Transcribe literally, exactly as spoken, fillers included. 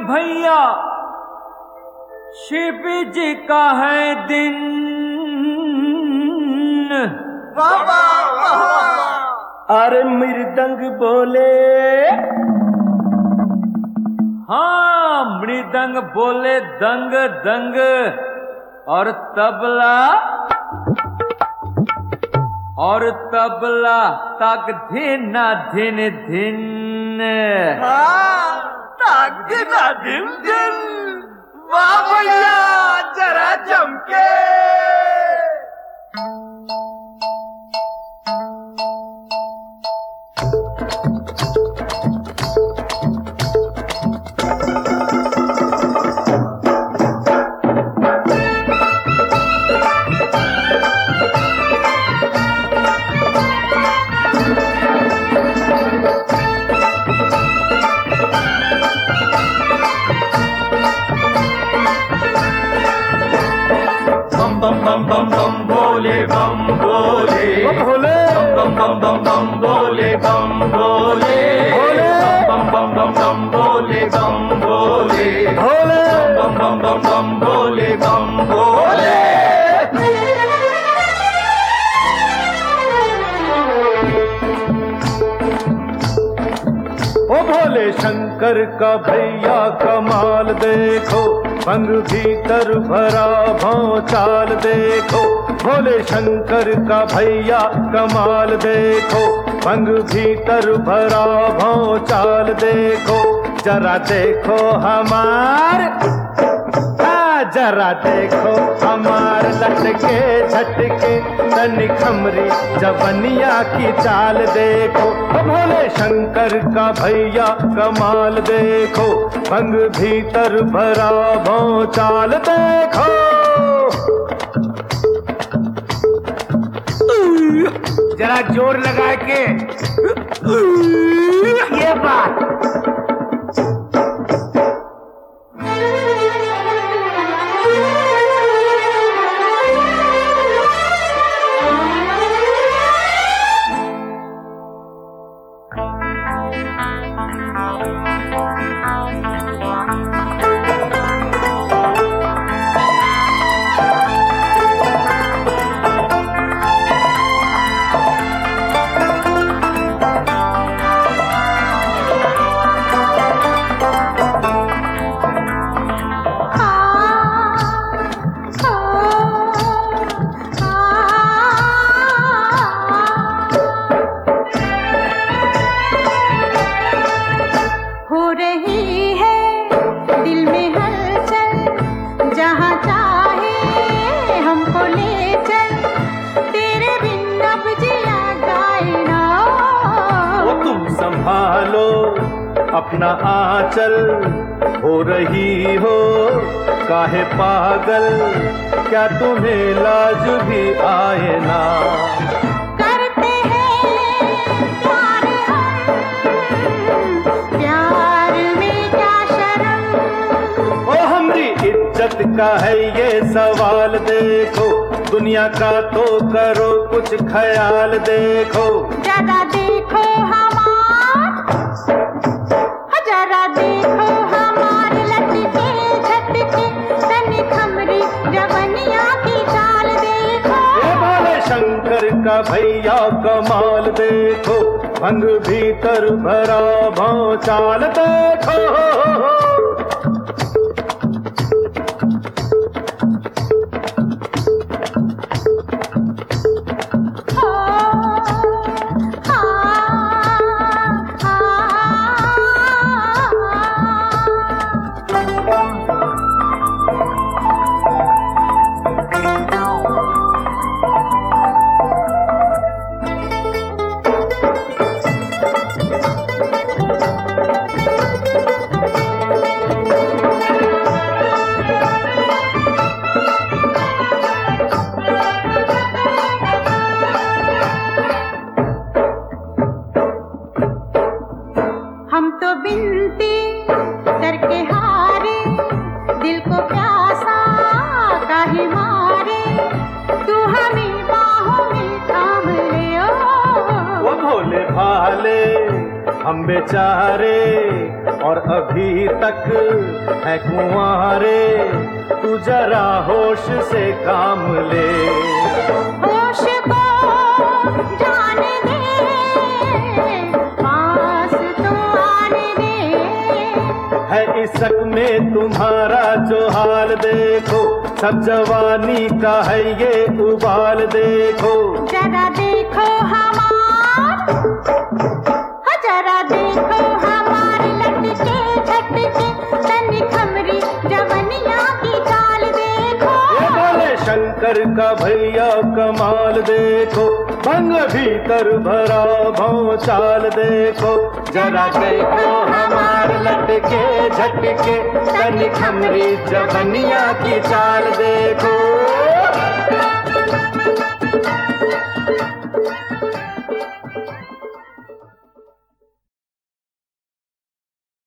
भैया शिव जी का है दिन। वाह वाह वाह। अरे मृदंग बोले, हाँ मृदंग बोले दंग दंग, और तबला और तबला तक धिन धिन धिन। हाँ ताक दिना दिन दिन। वाह भैया जरा चमके। बम बम बम बम भोले बम भोले भोले, बम बम बम बम भोले बम भोले भोले, बम बम बम बम भोले बम भोले भोले, बम बम बम बम भोले बम भोले। ओ भोले शंकर का भैया कमाल देखो, भंग भीतर भरा भौचाल देखो। भोले शंकर का भैया कमाल देखो, भंग भीतर भरा भौचाल देखो। जरा देखो हमार, जरा देखो हमार लटके झटके तनी खमरी जवनिया की चाल देखो। भोले शंकर का भैया कमाल देखो, भंग भीतर भरा भौचाल देखो। जरा जोर लगा के ये बात। अपना आंचल हो रही हो काहे पागल, क्या तुम्हें लाज भी आए ना। करते हैं प्यार हम, प्यार में क्या शर्म। ओ हमारी इज्जत का है ये सवाल देखो, दुनिया का तो करो कुछ ख्याल देखो। जरा देखो जरा देखो हमार लटके झटके तनी खमरी जवनिया की चाल देखो। ये भोले शंकर का भैया कमाल देखो, भंग भीतर भरा भौचाल देखो। हम बेचारे और अभी तक है कुंवारे, तू जरा होश से काम ले। होश को जाने दे, पास तो आने दे। है इसक में तुम्हारा जो हाल देखो, सब जवानी का है ये उबाल देखो। जरा देखो हमार, जरा देखो हमार लटके झटके तनी खमरी जवनिया की चाल देखो। ये बोले शंकर का भैया कमाल देखो, भंग भीतर भरा भौं चाल देखो। जरा देखो हमार लटके झटके तनी खमरी जवनिया की चाल देखो।